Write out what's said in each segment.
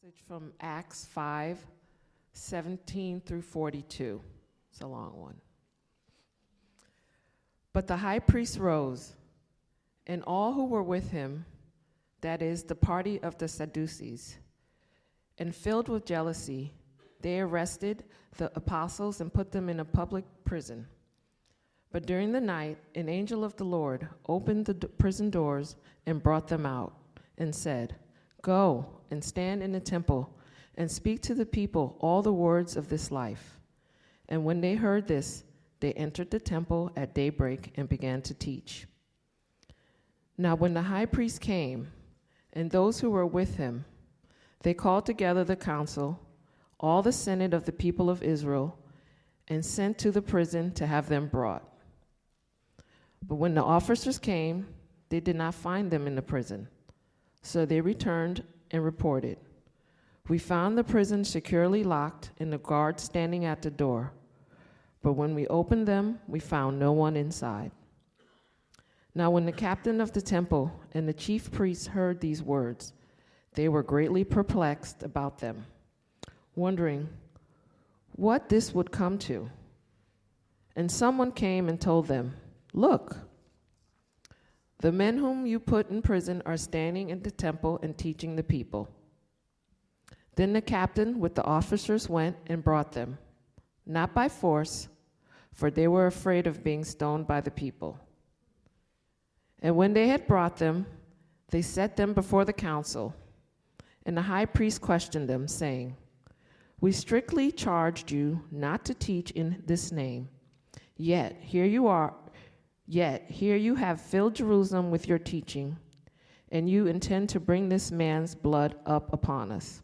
Passage from Acts 5:17 through 42. It's a long one. But the high priest rose, and all who were with him, that is, the party of the Sadducees, and filled with jealousy, they arrested the apostles and put them in a public prison. But during the night, an angel of the Lord opened the prison doors and brought them out, and said, "Go and stand in the temple and speak to the people all the words of this life." And when they heard this, they entered the temple at daybreak and began to teach. Now when the high priest came, and those who were with him, they called together the council, all the senate of the people of Israel, and sent to the prison to have them brought. But when the officers came, they did not find them in the prison. So they returned and reported, "We found the prison securely locked and the guards standing at the door. But when we opened them, we found no one inside." Now when the captain of the temple and the chief priests heard these words, they were greatly perplexed about them, wondering what this would come to. And someone came and told them, "Look, the men whom you put in prison are standing in the temple and teaching the people." Then the captain with the officers went and brought them, not by force, for they were afraid of being stoned by the people. And when they had brought them, they set them before the council. And the high priest questioned them, saying, "We strictly charged you not to teach in this name. Yet here you have filled Jerusalem with your teaching, and you intend to bring this man's blood up upon us."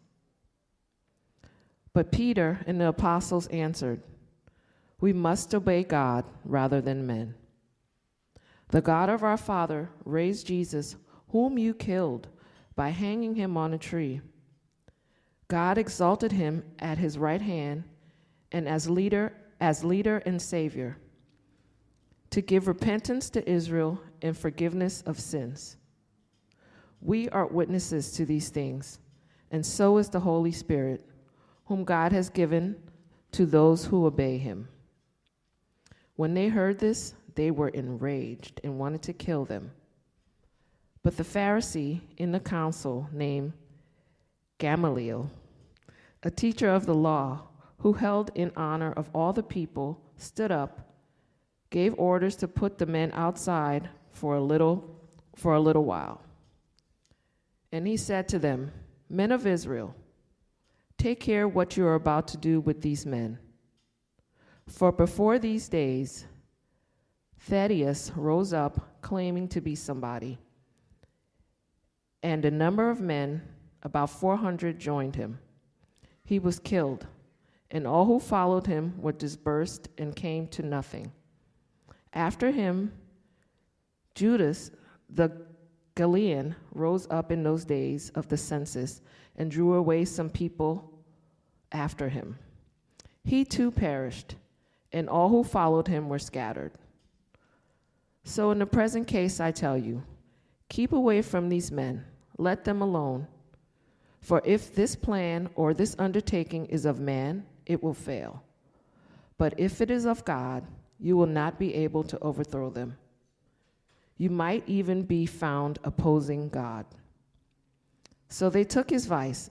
But Peter and the apostles answered, "We must obey God rather than men. The God of our father raised Jesus, whom you killed by hanging him on a tree. God exalted him at his right hand and as leader and Savior, to give repentance to Israel and forgiveness of sins. We are witnesses to these things, and so is the Holy Spirit, whom God has given to those who obey him." When they heard this, they were enraged and wanted to kill them. But the Pharisee in the council, named Gamaliel, a teacher of the law, who held in honor of all the people, stood up, gave orders to put the men outside for a little while. And he said to them, "Men of Israel, take care what you are about to do with these men. For before these days, Thaddeus rose up claiming to be somebody, and a number of men, about 400, joined him. He was killed, and all who followed him were dispersed and came to nothing. After him, Judas the Galilean rose up in those days of the census and drew away some people after him. He too perished, and all who followed him were scattered. So in the present case, I tell you, keep away from these men, let them alone. For if this plan or this undertaking is of man, it will fail. But if it is of God, you will not be able to overthrow them. You might even be found opposing God." So they took his advice,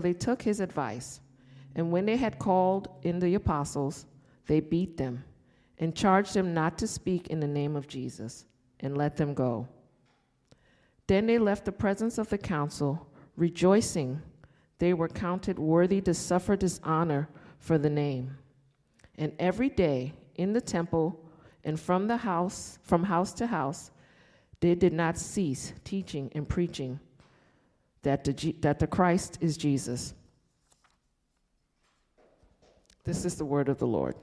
and when they had called in the apostles, they beat them and charged them not to speak in the name of Jesus, and let them go. Then they left the presence of the council, rejoicing they were counted worthy to suffer dishonor for the name. And every day in the temple and from house to house, they did not cease teaching and preaching that the Christ is Jesus. This is the word of the Lord.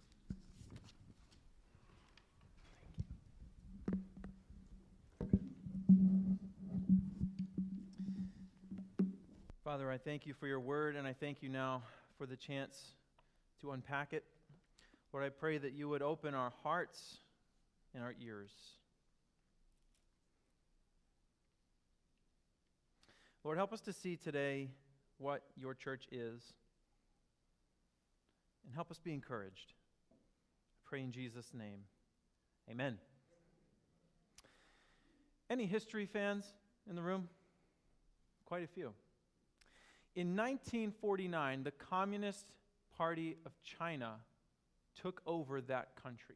Father, I thank you for your word, and I thank you now for the chance to unpack it. Lord, I pray that you would open our hearts and our ears. Lord, help us to see today what your church is, and help us be encouraged. I pray in Jesus' name. Amen. Any history fans in the room? Quite a few. In 1949, the Communist Party of China took over that country.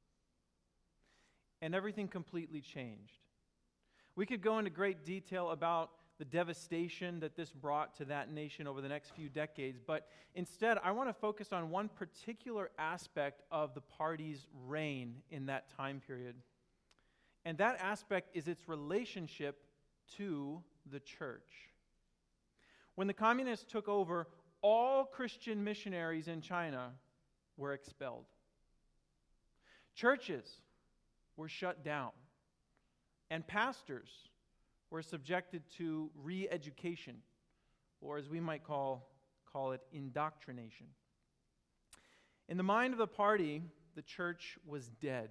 And everything completely changed. We could go into great detail about the devastation that this brought to that nation over the next few decades, but instead I want to focus on one particular aspect of the party's reign in that time period. And that aspect is its relationship to the church. When the communists took over, all Christian missionaries in China were expelled. Churches were shut down, and pastors were subjected to re-education, or as we might call it, indoctrination. In the mind of the party, the church was dead.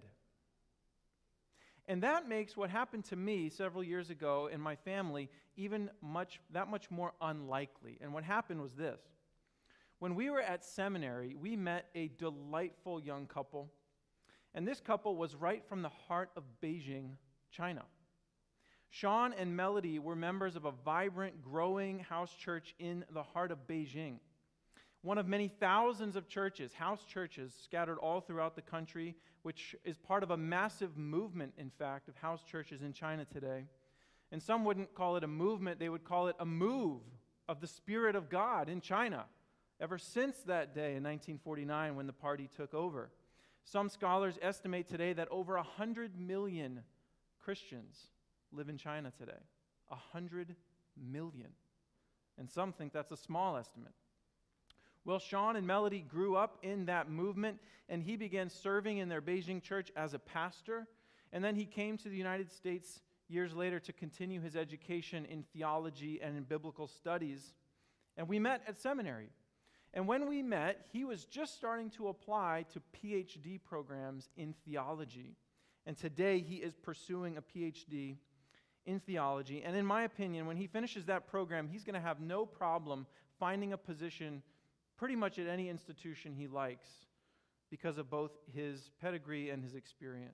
And that makes what happened to me several years ago in my family even that much more unlikely. And what happened was this. When we were at seminary, we met a delightful young couple. And this couple was right from the heart of Beijing, China. Sean and Melody were members of a vibrant, growing house church in the heart of Beijing. One of many thousands of churches, house churches, scattered all throughout the country, which is part of a massive movement, in fact, of house churches in China today. And some wouldn't call it a movement, they would call it a move of the Spirit of God in China, ever since that day in 1949 when the party took over. Some scholars estimate today that over 100 million Christians live in China today. 100 million. And some think that's a small estimate. Well, Sean and Melody grew up in that movement, and he began serving in their Beijing church as a pastor. And then he came to the United States years later to continue his education in theology and in biblical studies. And we met at seminary. And when we met, he was just starting to apply to PhD programs in theology. And today he is pursuing a PhD in theology. And in my opinion, when he finishes that program, he's going to have no problem finding a position pretty much at any institution he likes because of both his pedigree and his experience.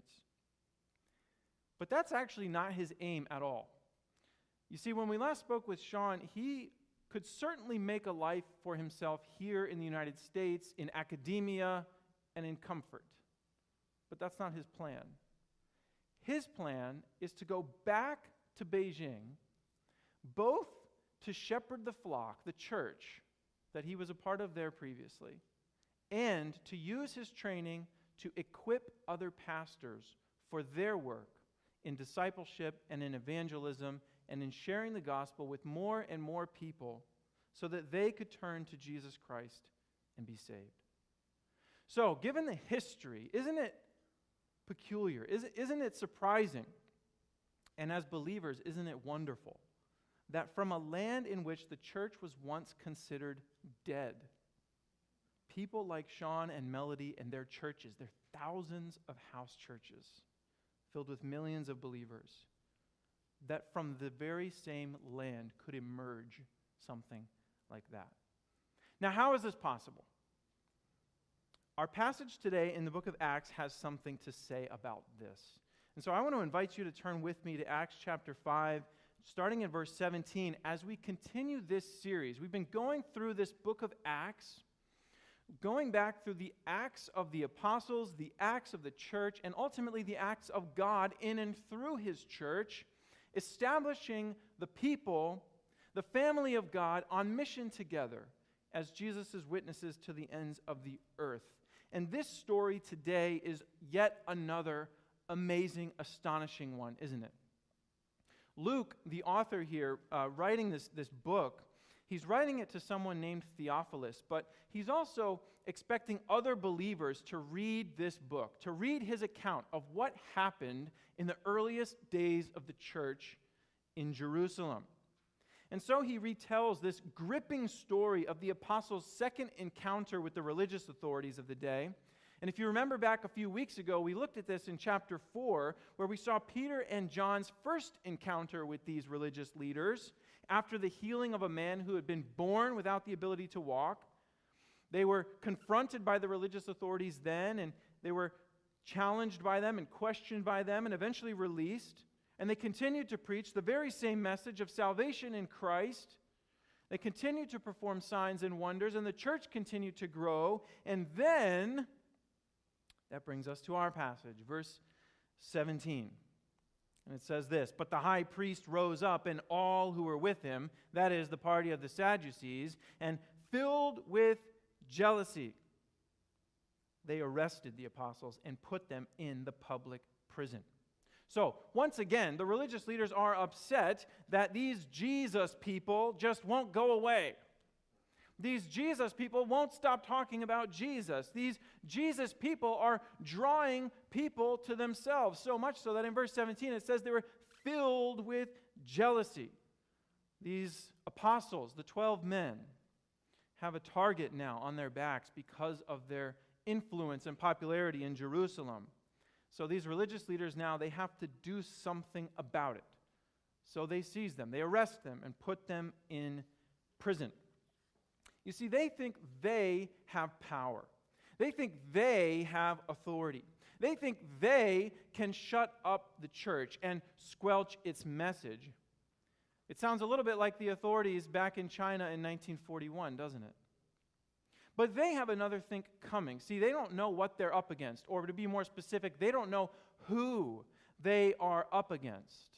But that's actually not his aim at all. You see, when we last spoke with Sean, he could certainly make a life for himself here in the United States, in academia, and in comfort. But that's not his plan. His plan is to go back to Beijing, both to shepherd the flock, the church, that he was a part of there previously, and to use his training to equip other pastors for their work in discipleship and in evangelism and in sharing the gospel with more and more people so that they could turn to Jesus Christ and be saved. So, given the history, isn't it peculiar? Isn't it surprising? And as believers, isn't it wonderful that from a land in which the church was once considered dead, people like Sean and Melody and their churches, their thousands of house churches filled with millions of believers, that from the very same land could emerge something like that. Now, how is this possible? Our passage today in the book of Acts has something to say about this. And so I want to invite you to turn with me to Acts chapter 5, starting in verse 17, as we continue this series. We've been going through this book of Acts, going back through the acts of the apostles, the acts of the church, and ultimately the acts of God in and through his church, establishing the people, the family of God, on mission together as Jesus' witnesses to the ends of the earth. And this story today is yet another amazing, astonishing one, isn't it? Luke, the author here, writing this book, he's writing it to someone named Theophilus, but he's also expecting other believers to read this book, to read his account of what happened in the earliest days of the church in Jerusalem. And so he retells this gripping story of the apostles' second encounter with the religious authorities of the day. And if you remember back a few weeks ago, we looked at this in chapter 4, where we saw Peter and John's first encounter with these religious leaders after the healing of a man who had been born without the ability to walk. They were confronted by the religious authorities then, and they were challenged by them and questioned by them and eventually released. And they continued to preach the very same message of salvation in Christ. They continued to perform signs and wonders, and the church continued to grow. And then, that brings us to our passage, verse 17. And it says this, "But the high priest rose up, and all who were with him," that is, the party of the Sadducees, "and filled with jealousy, they arrested the apostles and put them in the public prison." So, once again, the religious leaders are upset that these Jesus people just won't go away. These Jesus people won't stop talking about Jesus. These Jesus people are drawing people to themselves, so much so that in verse 17 it says they were filled with jealousy. These apostles, the 12 men, have a target now on their backs because of their influence and popularity in Jerusalem. So these religious leaders now, they have to do something about it. So they seize them, they arrest them, and put them in prison. You see, they think they have power. They think they have authority. They think they can shut up the church and squelch its message. It sounds a little bit like the authorities back in China in 1941, doesn't it? But they have another thing coming. See, they don't know what they're up against. Or to be more specific, they don't know who they are up against.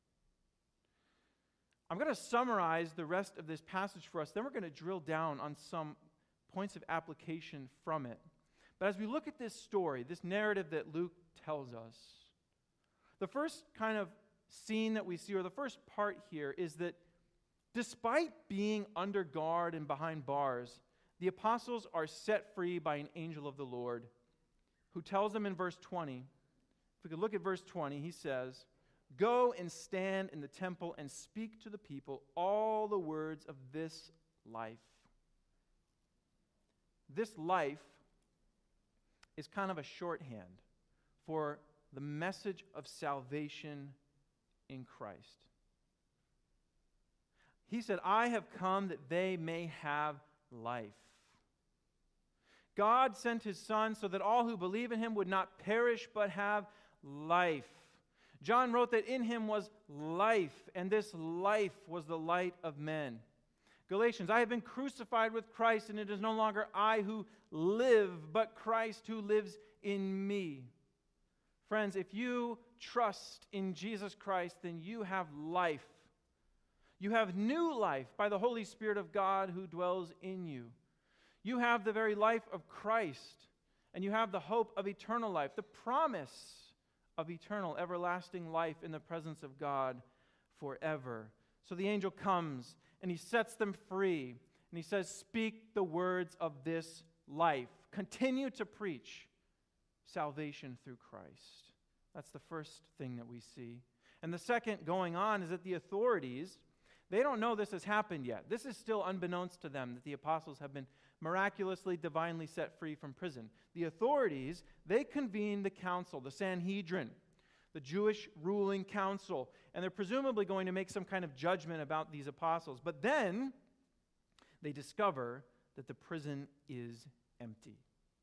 I'm going to summarize the rest of this passage for us. Then we're going to drill down on some points of application from it. But as we look at this story, this narrative that Luke tells us, the first kind of scene that we see, or the first part here, is that despite being under guard and behind bars, the apostles are set free by an angel of the Lord who tells them in verse 20, if we could look at verse 20, he says, "Go and stand in the temple and speak to the people all the words of this life." This life is kind of a shorthand for the message of salvation in Christ. He said, "I have come that they may have life." God sent His Son so that all who believe in Him would not perish but have life. John wrote that in Him was life, and this life was the light of men. Galatians, "I have been crucified with Christ, and it is no longer I who live, but Christ who lives in me." Friends, if you trust in Jesus Christ, then you have life. You have new life by the Holy Spirit of God who dwells in you. You have the very life of Christ, and you have the hope of eternal life, the promise of eternal, everlasting life in the presence of God forever. So the angel comes, and he sets them free, and he says, "Speak the words of this life. Continue to preach salvation through Christ." That's the first thing that we see. And the second going on is that the authorities, they don't know this has happened yet. This is still unbeknownst to them that the apostles have been miraculously, divinely set free from prison. The authorities, they convene the council, the Sanhedrin, the Jewish ruling council, and they're presumably going to make some kind of judgment about these apostles. But then they discover that the prison is empty.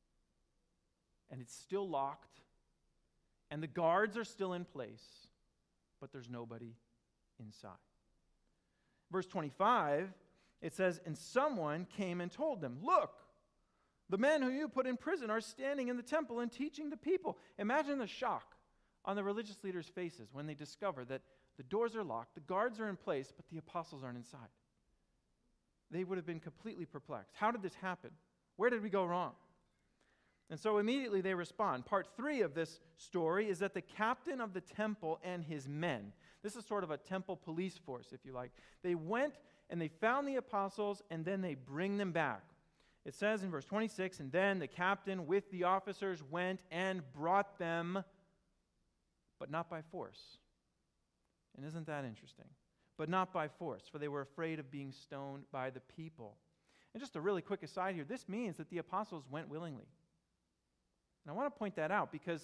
And it's still locked, and the guards are still in place, but there's nobody inside. Verse 25, it says, "And someone came and told them, 'Look, the men who you put in prison are standing in the temple and teaching the people.'" Imagine the shock on the religious leaders' faces when they discover that the doors are locked, the guards are in place, but the apostles aren't inside. They would have been completely perplexed. How did this happen? Where did we go wrong? And so immediately they respond. Part 3 of this story is that the captain of the temple and his men, this is sort of a temple police force, if you like, they went and they found the apostles, and then they bring them back. It says in verse 26, "And then the captain with the officers went and brought them, but not by force." And isn't that interesting? But not by force, for they were afraid of being stoned by the people. And just a really quick aside here, this means that the apostles went willingly. And I want to point that out because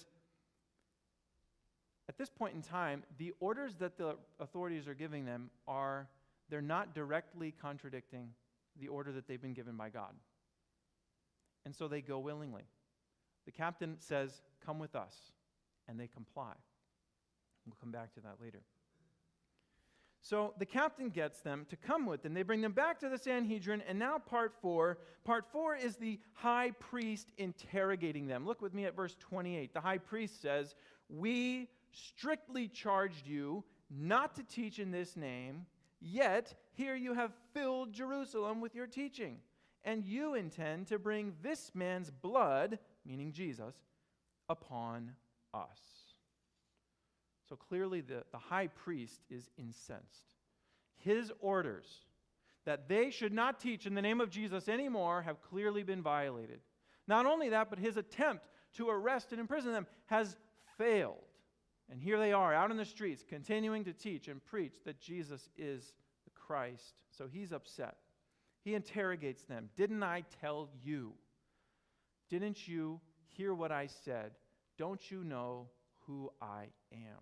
at this point in time, the orders that the authorities are giving them they're not directly contradicting the order that they've been given by God. And so they go willingly. The captain says, "Come with us," and they comply. We'll come back to that later. So the captain gets them to come with them. They bring them back to the Sanhedrin, and now part 4. Part 4 is the high priest interrogating them. Look with me at verse 28. The high priest says, "We strictly charged you not to teach in this name, yet here you have filled Jerusalem with your teaching, and you intend to bring this man's blood," meaning Jesus, "upon us." So clearly the high priest is incensed. His orders that they should not teach in the name of Jesus anymore have clearly been violated. Not only that, but his attempt to arrest and imprison them has failed. And here they are out in the streets continuing to teach and preach that Jesus is the Christ. So he's upset. He interrogates them. "Didn't I tell you? Didn't you hear what I said? Don't you know who I am?"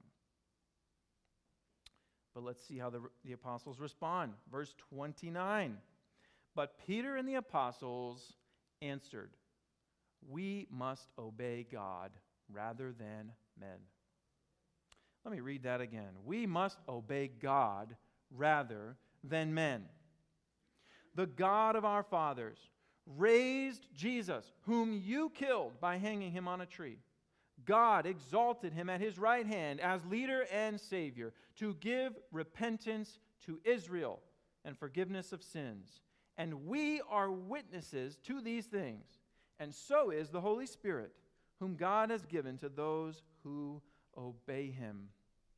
But let's see how the apostles respond. Verse 29. "But Peter and the apostles answered, 'We must obey God rather than men.'" Let me read that again. "We must obey God rather than men. The God of our fathers raised Jesus, whom you killed by hanging him on a tree. God exalted him at his right hand as leader and Savior to give repentance to Israel and forgiveness of sins. And we are witnesses to these things, and so is the Holy Spirit, whom God has given to those who obey him."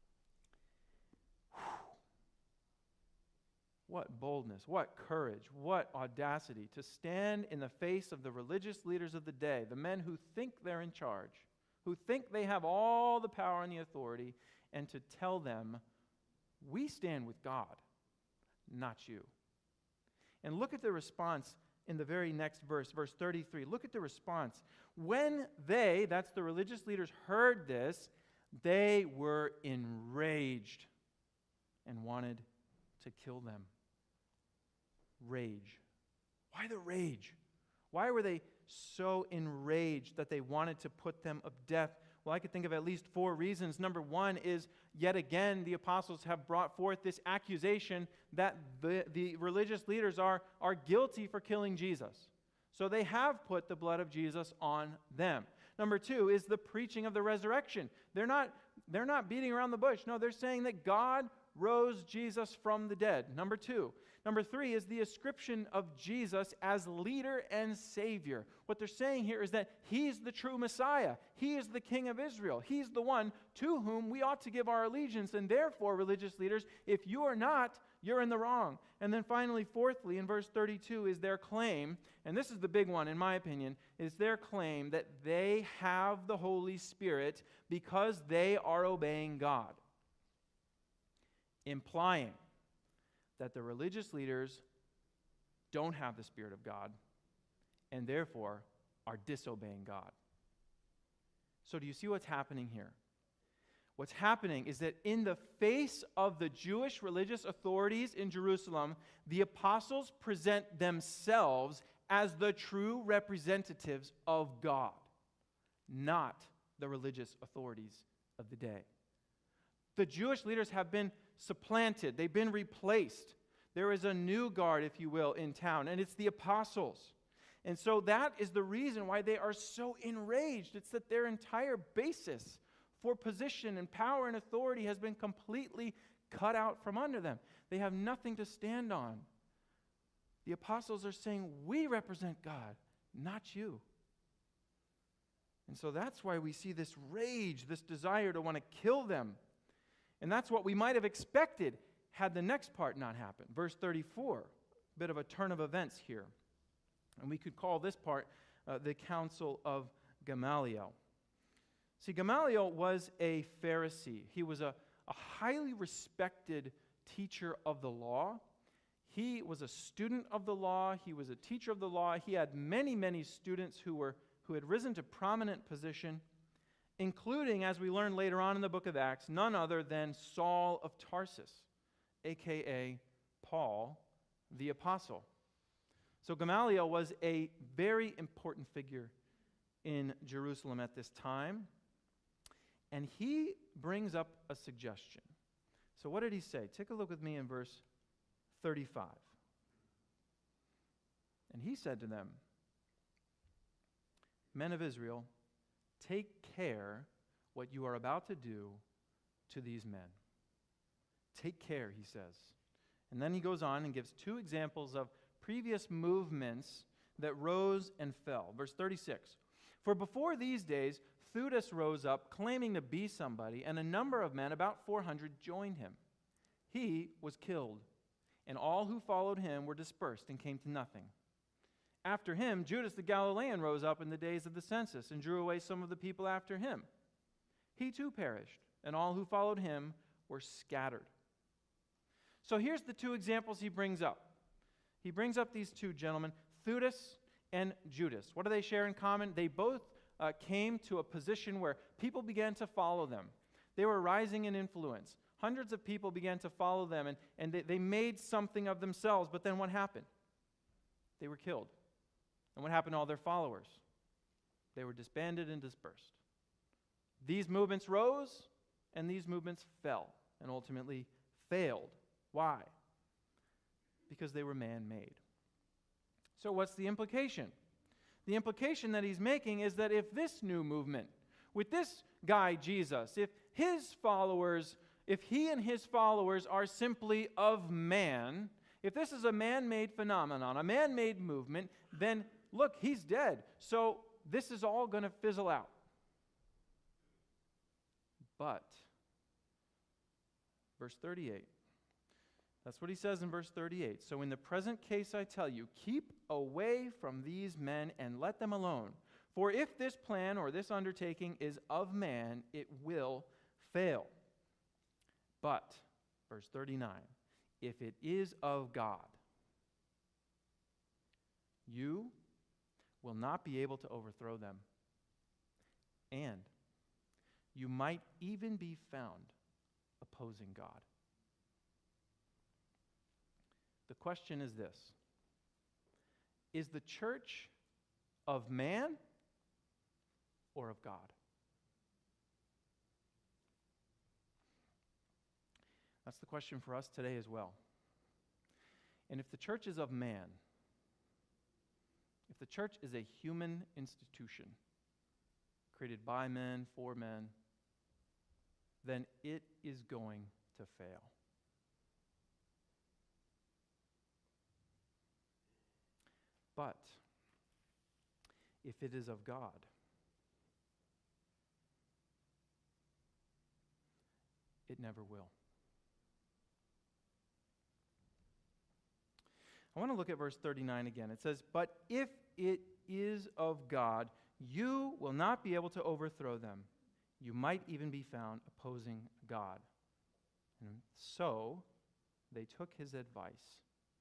What boldness, what courage, what audacity to stand in the face of the religious leaders of the day, the men who think they're in charge, who think they have all the power and the authority, and to tell them, "We stand with God, not you." And look at the response in the very next verse, verse 33. Look at the response. "When they," that's the religious leaders, "heard this, they were enraged and wanted to kill them." Rage. Why the rage? Why were they so enraged that they wanted to put them to death? Well, I could think of at least 4 reasons. Number 1 is, yet again, the apostles have brought forth this accusation that the religious leaders are guilty for killing Jesus. So they have put the blood of Jesus on them. Number 2 is the preaching of the resurrection. They're not beating around the bush. No, they're saying that God rose Jesus from the dead. Number 2. Number 3 is the ascription of Jesus as leader and Savior. What they're saying here is that he's the true Messiah. He is the King of Israel. He's the one to whom we ought to give our allegiance. And therefore, religious leaders, if you are not, you're in the wrong. And then finally, fourthly, in verse 32 is their claim, and this is the big one in my opinion, is their claim that they have the Holy Spirit because they are obeying God, implying that the religious leaders don't have the Spirit of God and therefore are disobeying God. So do you see what's happening here? What's happening is that in the face of the Jewish religious authorities in Jerusalem, the apostles present themselves as the true representatives of God, not the religious authorities of the day. The Jewish leaders have been supplanted. They've been replaced. There is a new guard, if you will, in town, and it's the apostles. And so that is the reason why they are so enraged. It's that their entire basis for position and power and authority has been completely cut out from under them. They have nothing to stand on. The apostles are saying, "We represent God, not you." And so that's why we see this rage, this desire to want to kill them. And that's what we might have expected had the next part not happened. Verse 34, a bit of a turn of events here. And we could call this part the Council of Gamaliel. See, Gamaliel was a Pharisee. He was a highly respected teacher of the law. He was a student of the law. He was a teacher of the law. He had many, many students who who had risen to prominent position, including, as we learn later on in the book of Acts, none other than Saul of Tarsus, a.k.a. Paul the Apostle. So Gamaliel was a very important figure in Jerusalem at this time, and he brings up a suggestion. So what did he say? Take a look with me in verse 35. And he said to them, "Men of Israel, take care what you are about to do to these men." Take care, he says. And then he goes on and gives two examples of previous movements that rose and fell. Verse 36. "For before these days, Theudas rose up, claiming to be somebody, and a number of men, about 400, joined him. He was killed, and all who followed him were dispersed and came to nothing. After him, Judas the Galilean rose up in the days of the census and drew away some of the people after him. He too perished, and all who followed him were scattered." So here's the two examples he brings up. He brings up these two gentlemen, Theudas and Judas. What do they share in common? They both came to a position where people began to follow them. They were rising in influence. Hundreds of people began to follow them, and they made something of themselves. But then what happened? They were killed. And what happened to all their followers? They were disbanded and dispersed. These movements rose, and these movements fell, and ultimately failed. Why? Because they were man-made. So what's the implication? The implication that he's making is that if this new movement, with this guy Jesus, if he and his followers are simply of man, if this is a man-made phenomenon, a man-made movement, then look, he's dead. So this is all going to fizzle out. But, verse 38, that's what he says in verse 38. "So in the present case I tell you, keep away from these men and let them alone. For if this plan or this undertaking is of man, it will fail. But," verse 39, "if it is of God, you will not be able to overthrow them. And you might even be found opposing God." The question is this: is the church of man or of God? That's the question for us today as well. And if the church is of man, if the church is a human institution created by men, for men, then it is going to fail. But if it is of God, it never will. I want to look at verse 39 again. It says, "But if it is of God, you will not be able to overthrow them. You might even be found opposing God." And so they took his advice.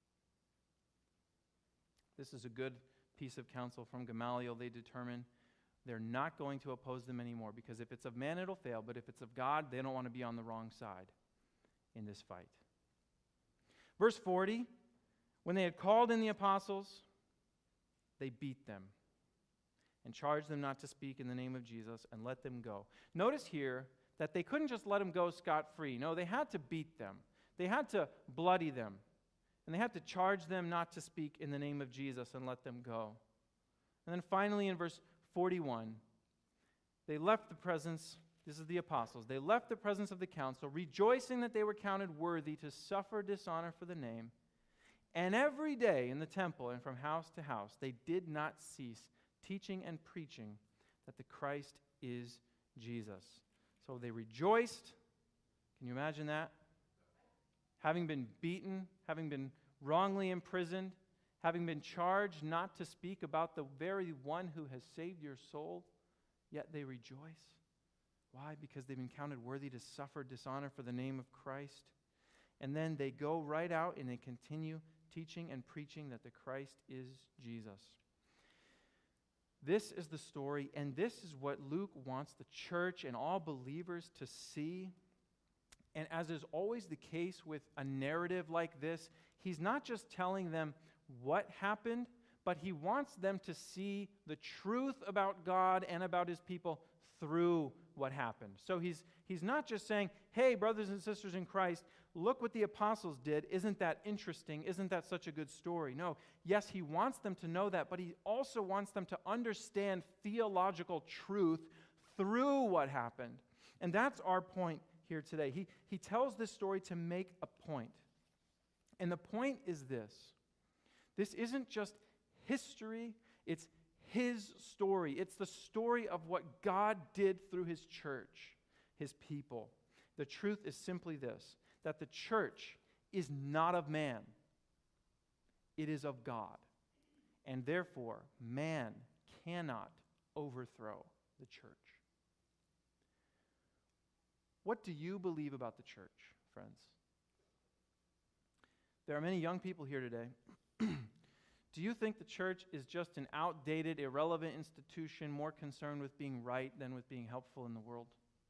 This is a good piece of counsel from Gamaliel. They determine they're not going to oppose them anymore, because if it's of man, it'll fail, but if it's of God, they don't want to be on the wrong side in this fight. Verse 40, "When they had called in the apostles, they beat them and charged them not to speak in the name of Jesus and let them go." Notice here that they couldn't just let them go scot-free. No, they had to beat them. They had to bloody them. And they had to charge them not to speak in the name of Jesus and let them go. And then finally in verse 41, they left the presence, this is the apostles, they left the presence of the council, rejoicing that they were counted worthy to suffer dishonor for the name. And every day in the temple and from house to house, they did not cease teaching and preaching that the Christ is Jesus. So they rejoiced. Can you imagine that? Having been beaten, having been wrongly imprisoned, having been charged not to speak about the very one who has saved your soul, yet they rejoice. Why? Because they've been counted worthy to suffer dishonor for the name of Christ. And then they go right out and they continue teaching and preaching that the Christ is Jesus. This is the story, and this is what Luke wants the church and all believers to see. And as is always the case with a narrative like this, he's not just telling them what happened, but he wants them to see the truth about God and about his people through what happened. So he's not just saying, hey, brothers and sisters in Christ, look what the apostles did. Isn't that interesting? Isn't that such a good story? No. Yes, he wants them to know that, but he also wants them to understand theological truth through what happened. And that's our point here today. He tells this story to make a point. And the point is this. This isn't just history, it's his story. It's the story of what God did through his church, his people. The truth is simply this, that the church is not of man. It is of God. And therefore, man cannot overthrow the church. What do you believe about the church, friends? There are many young people here today. Do you think the church is just an outdated, irrelevant institution more concerned with being right than with being helpful in the world?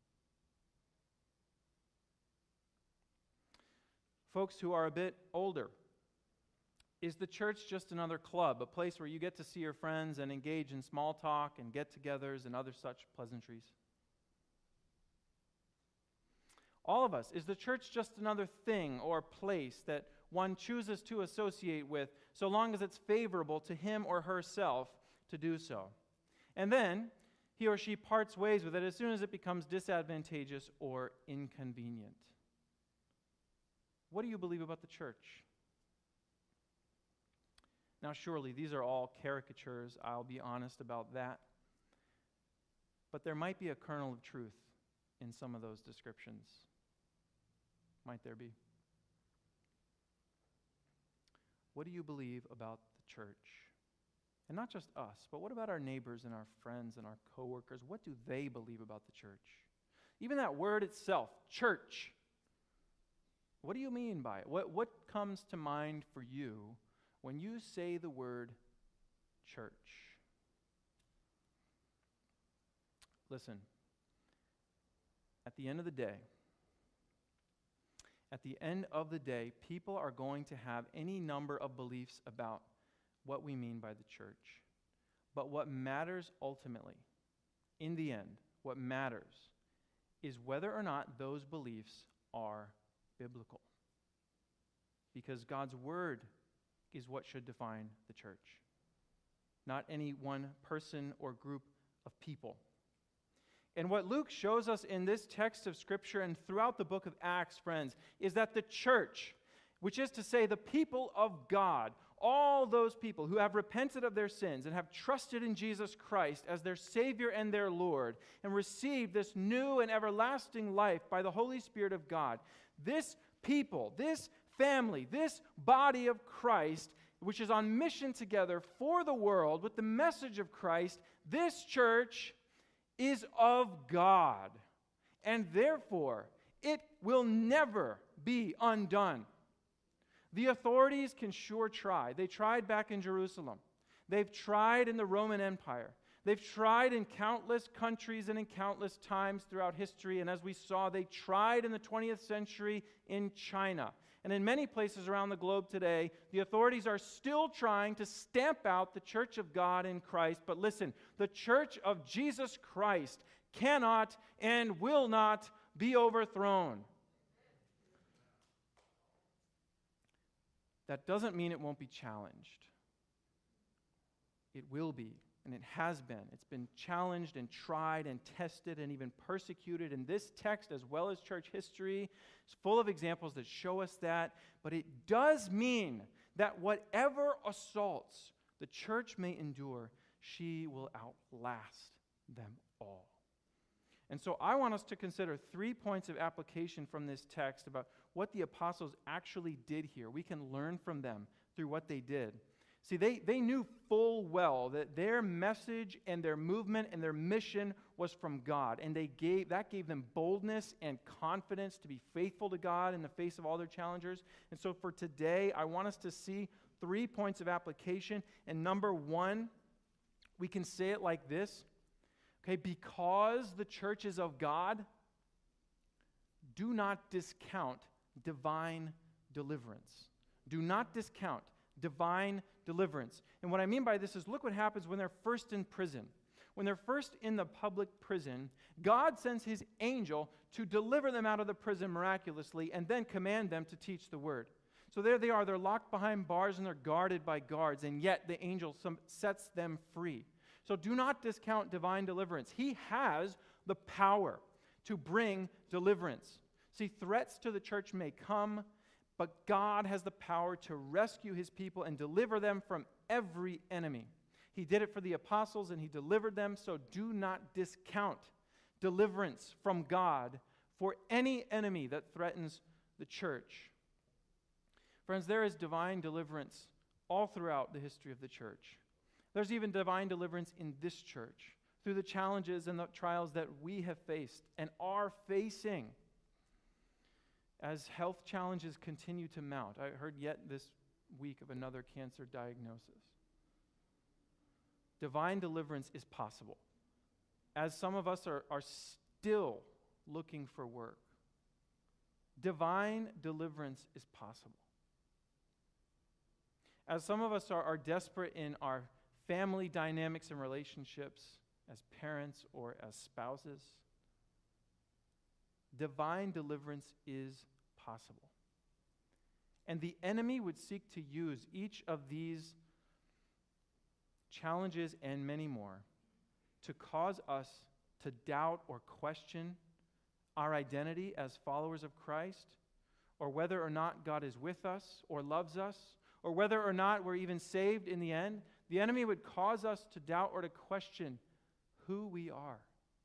Folks who are a bit older, is the church just another club, a place where you get to see your friends and engage in small talk and get-togethers and other such pleasantries? All of us, is the church just another thing or place that one chooses to associate with so long as it's favorable to him or herself to do so? And then he or she parts ways with it as soon as it becomes disadvantageous or inconvenient. What do you believe about the church? Now, surely these are all caricatures. I'll be honest about that. But there might be a kernel of truth in some of those descriptions. Might there be? What do you believe about the church? And not just us, but what about our neighbors and our friends and our coworkers? What do they believe about the church? Even that word itself, church. What do you mean by it? What comes to mind for you when you say the word church? Listen, at the end of the day, people are going to have any number of beliefs about what we mean by the church. But what matters ultimately, in the end, what matters is whether or not those beliefs are biblical. Because God's word is what should define the church, not any one person or group of people. And what Luke shows us in this text of Scripture and throughout the book of Acts, friends, is that the church, which is to say the people of God, all those people who have repented of their sins and have trusted in Jesus Christ as their Savior and their Lord and received this new and everlasting life by the Holy Spirit of God, this people, this family, this body of Christ, which is on mission together for the world with the message of Christ, this church is of God, and therefore it will never be undone. The authorities can sure try. They tried back in Jerusalem. They've tried in the Roman Empire. They've tried in countless countries and in countless times throughout history, and as we saw, they tried in the 20th century in China. And in many places around the globe today, the authorities are still trying to stamp out the church of God in Christ. But listen, the church of Jesus Christ cannot and will not be overthrown. That doesn't mean it won't be challenged. It will be. And it has been. It's been challenged and tried and tested and even persecuted. And this text, as well as church history, is full of examples that show us that. But it does mean that whatever assaults the church may endure, she will outlast them all. And so I want us to consider 3 points of application from this text about what the apostles actually did here. We can learn from them through what they did. See, they knew full well that their message and their movement and their mission was from God, and that gave them boldness and confidence to be faithful to God in the face of all their challengers. And so for today, I want us to see 3 points of application. And number one, We can say it like this, okay, because the church is of God, do not discount divine deliverance. Do not discount divine deliverance. And what I mean by this is, look what happens when they're first in prison. When they're first in the public prison, God sends his angel to deliver them out of the prison miraculously and then command them to teach the word. So there they are, they're locked behind bars and they're guarded by guards, and yet the angel sets them free. So do not discount divine deliverance. He has the power to bring deliverance. See, threats to the church may come, but God has the power to rescue his people and deliver them from every enemy. He did it for the apostles and he delivered them, so do not discount deliverance from God for any enemy that threatens the church. Friends, there is divine deliverance all throughout the history of the church. There's even divine deliverance in this church through the challenges and the trials that we have faced and are facing as health challenges continue to mount. I heard yet this week of another cancer diagnosis. Divine deliverance is possible, as some of us are still looking for work. Divine deliverance is possible. As some of us are desperate in our family dynamics and relationships, as parents or as spouses, divine deliverance is possible. And the enemy would seek to use each of these challenges and many more to cause us to doubt or question our identity as followers of Christ, or whether or not God is with us or loves us, or whether or not we're even saved in the end. The enemy would cause us to doubt or to question who we are.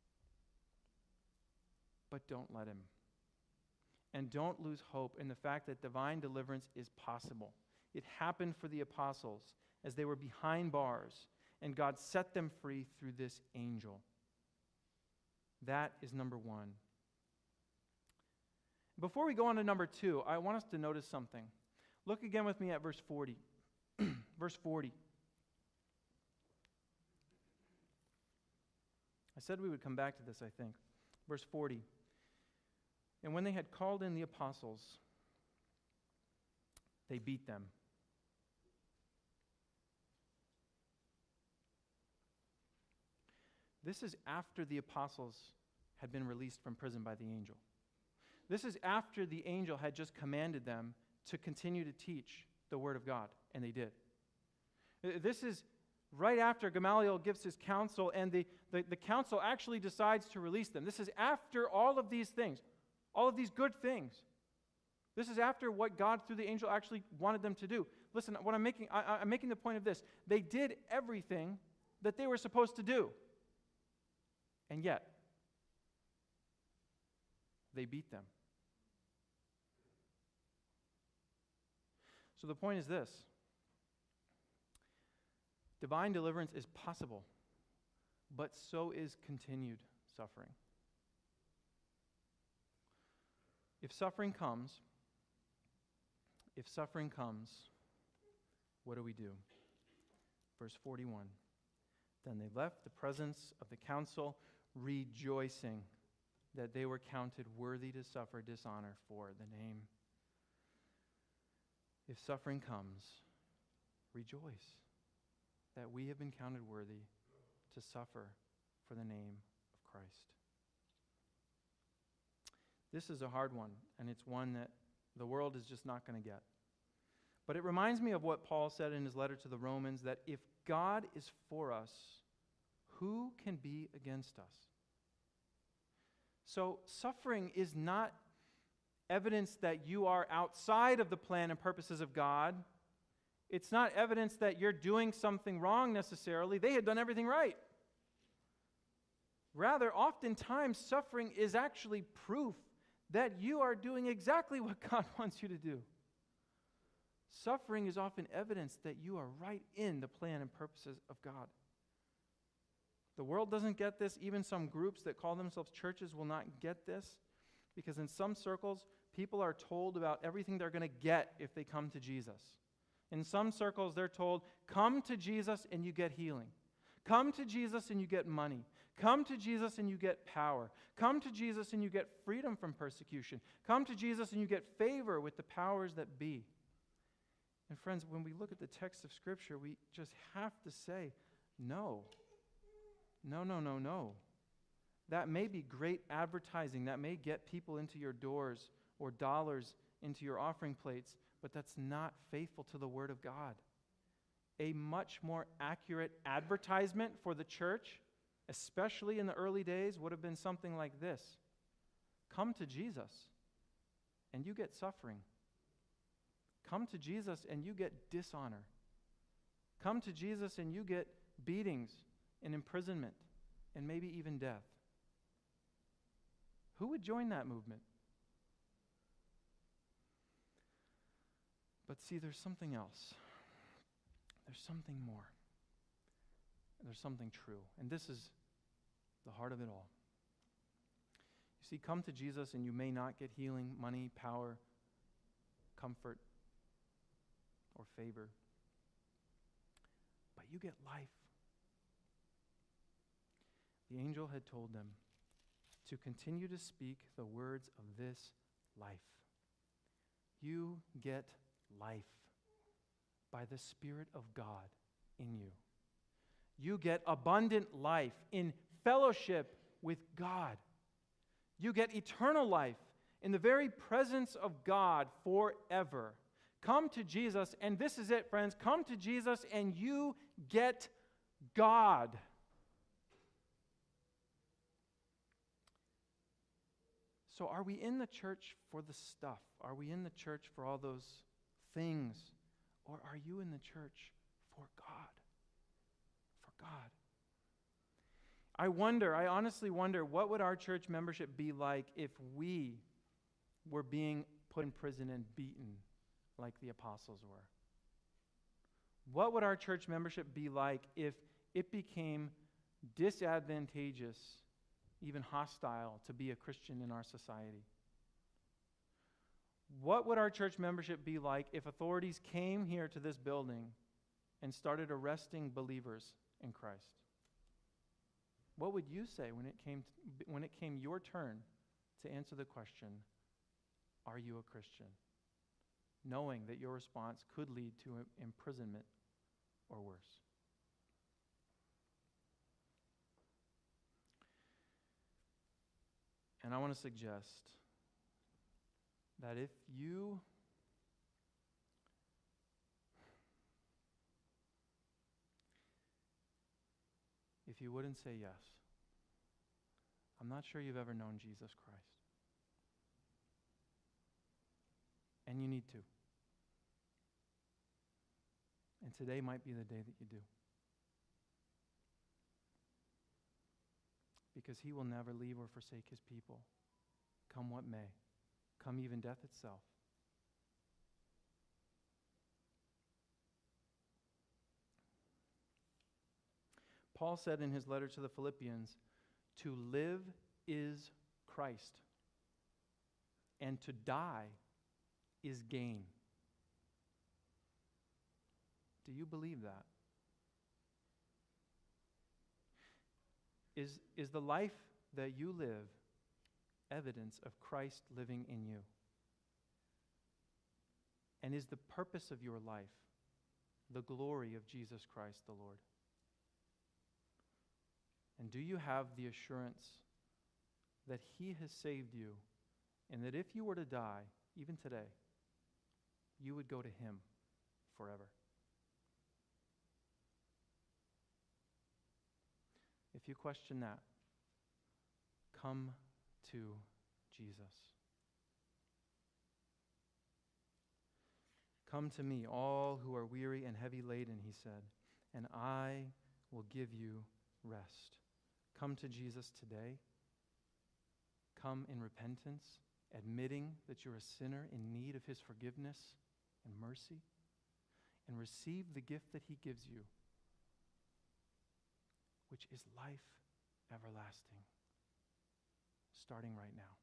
But don't let him. And don't lose hope in the fact that divine deliverance is possible. It happened for the apostles as they were behind bars, and God set them free through this angel. That is number one. Before we go on to number two, I want us to notice something. Look again with me at verse 40. Verse 40. I said we would come back to this, I think. Verse 40. And when they had called in the apostles, they beat them. This is after the apostles had been released from prison by the angel. This is after the angel had just commanded them to continue to teach the word of God, and they did. This is right after Gamaliel gives his counsel, and the council actually decides to release them. This is after all of these things, all of these good things. This is after what God, through the angel, actually wanted them to do. Listen, what I'm making the point of this. They did everything that they were supposed to do, and yet they beat them. So the point is this. Divine deliverance is possible, but so is continued suffering. If suffering comes, what do we do? Verse 41. Then they left the presence of the council, rejoicing that they were counted worthy to suffer dishonor for the name. If suffering comes, rejoice that we have been counted worthy to suffer for the name of Christ. This is a hard one, and it's one that the world is just not going to get. But it reminds me of what Paul said in his letter to the Romans, that if God is for us, who can be against us? So suffering is not evidence that you are outside of the plan and purposes of God. It's not evidence that you're doing something wrong necessarily. They had done everything right. Rather, oftentimes, suffering is actually proof that you are doing exactly what God wants you to do. Suffering is often evidence that you are right in the plan and purposes of God. The world doesn't get this. Even some groups that call themselves churches will not get this, because in some circles, people are told about everything they're going to get if they come to Jesus. In some circles, they're told, come to Jesus and you get healing. Come to Jesus and you get money. Come to Jesus and you get power. Come to Jesus and you get freedom from persecution. Come to Jesus and you get favor with the powers that be. And friends, when we look at the text of Scripture, we just have to say, no. No, no, no, no. That may be great advertising. That may get people into your doors or dollars into your offering plates, but that's not faithful to the Word of God. A much more accurate advertisement for the church, especially in the early days, would have been something like this. Come to Jesus and you get suffering. Come to Jesus and you get dishonor. Come to Jesus and you get beatings and imprisonment and maybe even death. Who would join that movement? But see, there's something else. There's something more. There's something true. And this is the heart of it all. You see, come to Jesus and you may not get healing, money, power, comfort, or favor. But you get life. The angel had told them to continue to speak the words of this life. You get life by the Spirit of God in you. You get abundant life in fellowship with God. You get eternal life in the very presence of God forever. Come to Jesus, and this is it, friends. Come to Jesus, and you get God. So are we in the church for the stuff? Are we in the church for all those things? Or are you in the church for God? For God. I honestly wonder, what would our church membership be like if we were being put in prison and beaten like the apostles were? What would our church membership be like if it became disadvantageous, even hostile, to be a Christian in our society? What would our church membership be like if authorities came here to this building and started arresting believers in Christ? What would you say when it came your turn to answer the question, are you a Christian? Knowing that your response could lead to imprisonment or worse. And I want to suggest that if you wouldn't say yes, I'm not sure you've ever known Jesus Christ. And you need to. And today might be the day that you do. Because he will never leave or forsake his people, come what may, come even death itself. Paul said in his letter to the Philippians, to live is Christ, and to die is gain. Do you believe that? Is the life that you live evidence of Christ living in you? And is the purpose of your life the glory of Jesus Christ the Lord? And do you have the assurance that he has saved you, and that if you were to die, even today, you would go to him forever? If you question that, come to Jesus. Come to me, all who are weary and heavy laden, he said, and I will give you rest. Come to Jesus today. Come in repentance, admitting that you're a sinner in need of his forgiveness and mercy, and receive the gift that he gives you, which is life everlasting, starting right now.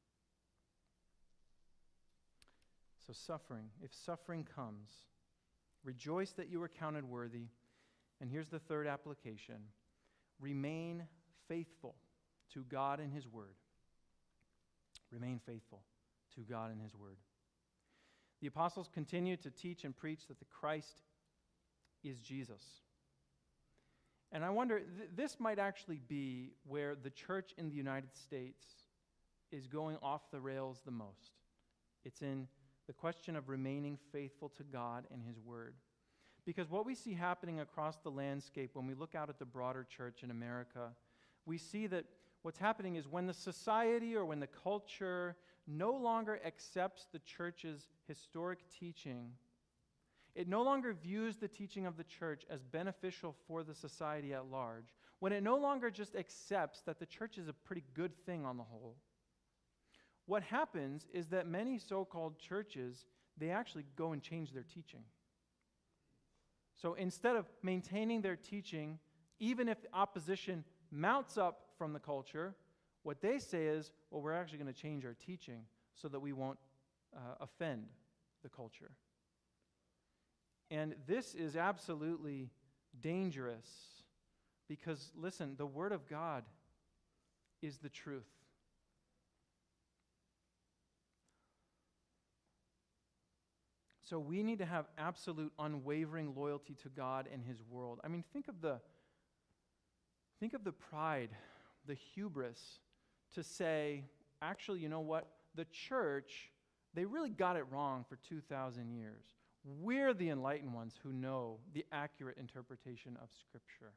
So if suffering comes, rejoice that you are counted worthy. And here's the third application. remain faithful to God and His Word. Remain faithful to God and His Word. The apostles continue to teach and preach that the Christ is Jesus. And I wonder, this might actually be where the church in the United States is going off the rails the most. It's in the question of remaining faithful to God and His Word. Because what we see happening across the landscape when we look out at the broader church in America, we see that what's happening is when the society or when the culture no longer accepts the church's historic teaching, it no longer views the teaching of the church as beneficial for the society at large, when it no longer just accepts that the church is a pretty good thing on the whole, what happens is that many so-called churches, they actually go and change their teaching. So instead of maintaining their teaching, even if opposition mounts up from the culture, what they say is, well, we're actually going to change our teaching so that we won't offend the culture. And this is absolutely dangerous because, listen, the Word of God is the truth. So we need to have absolute unwavering loyalty to God and His world. I mean, think of the pride, the hubris to say, actually, you know what? The church, they really got it wrong for 2,000 years. We're the enlightened ones who know the accurate interpretation of Scripture.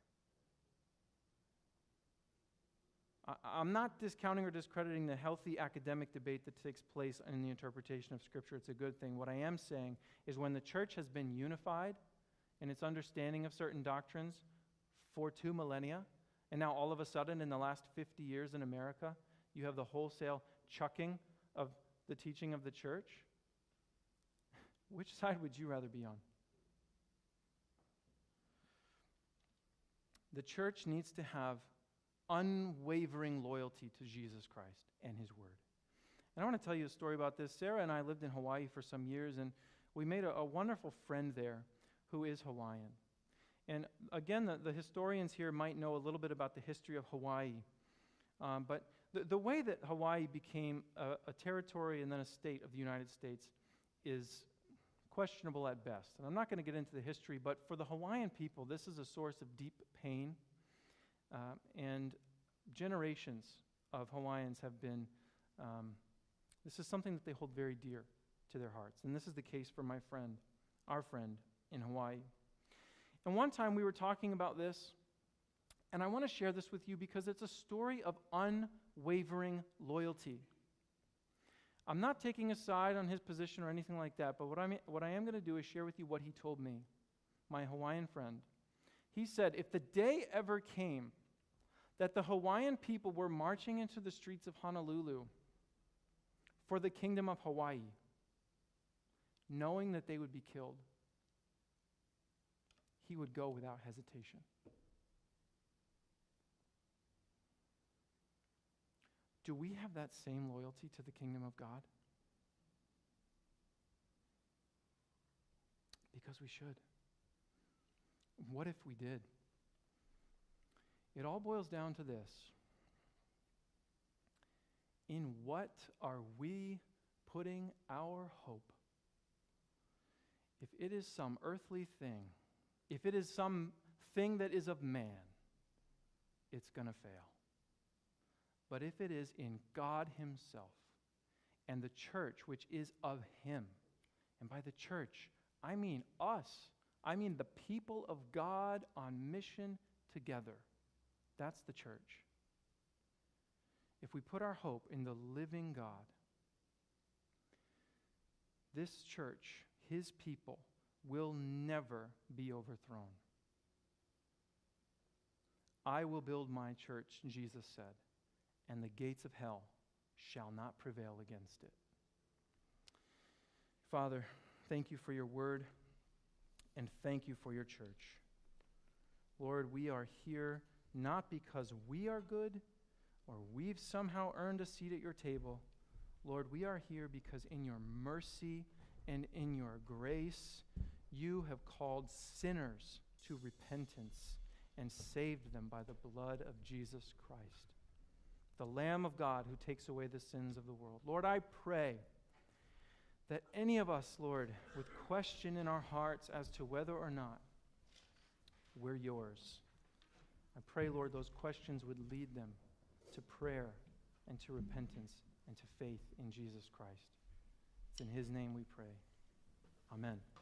I'm not discounting or discrediting the healthy academic debate that takes place in the interpretation of Scripture. It's a good thing. What I am saying is when the church has been unified in its understanding of certain doctrines for 2 millennia, and now all of a sudden in the last 50 years in America, you have the wholesale chucking of the teaching of the church, which side would you rather be on? The church needs to have unwavering loyalty to Jesus Christ and His Word. And I want to tell you a story about this. Sarah and I lived in Hawaii for some years, and we made a wonderful friend there who is Hawaiian. And again, the historians here might know a little bit about the history of Hawaii. But the way that Hawaii became a territory and then a state of the United States is questionable at best. And I'm not going to get into the history, but for the Hawaiian people, this is a source of deep pain. And generations of Hawaiians have been, this is something that they hold very dear to their hearts. And this is the case for my friend, our friend in Hawaii. And one time we were talking about this, and I want to share this with you because it's a story of unwavering loyalty. I'm not taking a side on his position or anything like that, but what I am going to do is share with you what he told me, my Hawaiian friend. He said, if the day ever came that the Hawaiian people were marching into the streets of Honolulu for the kingdom of Hawaii, knowing that they would be killed, he would go without hesitation. Do we have that same loyalty to the kingdom of God? Because we should. What if we did? It all boils down to this. In what are we putting our hope? If it is some earthly thing, if it is some thing that is of man, it's going to fail. But if it is in God Himself and the church, which is of Him, and by the church, I mean us, I mean the people of God on mission together. That's the church. If we put our hope in the living God, this church, His people, will never be overthrown. I will build my church, Jesus said, and the gates of hell shall not prevail against it. Father, thank you for your word, and thank you for your church. Lord, we are here not because we are good or we've somehow earned a seat at your table. Lord, we are here because in your mercy and in your grace, you have called sinners to repentance and saved them by the blood of Jesus Christ, the Lamb of God who takes away the sins of the world. Lord, I pray that any of us, Lord, with question in our hearts as to whether or not we're yours, I pray, Lord, those questions would lead them to prayer and to repentance and to faith in Jesus Christ. It's in his name we pray. Amen.